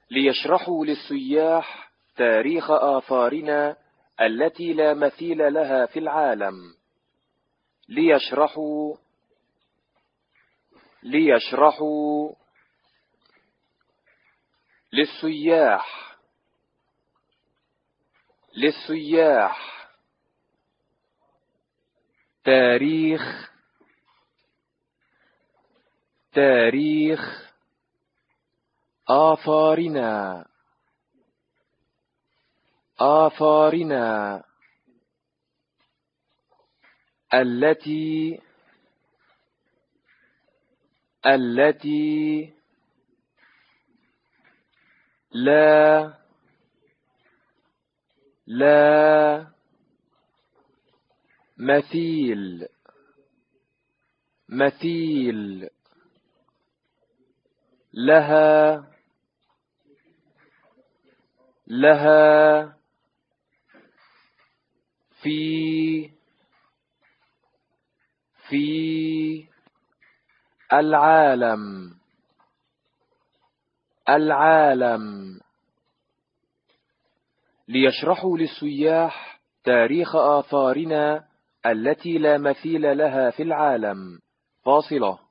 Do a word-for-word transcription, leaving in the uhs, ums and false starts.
ليشرحوا للسياح تاريخ آثارنا التي لا مثيل لها في العالم. ليشرحوا ليشرحوا للسياح للسياح تاريخ تاريخ آثارنا آثارنا التي التي لا لا مثيل مثيل لها لها في في العالم العالم. ليشرحوا للسياح تاريخ آثارنا التي لا مثيل لها في العالم. فاصلة.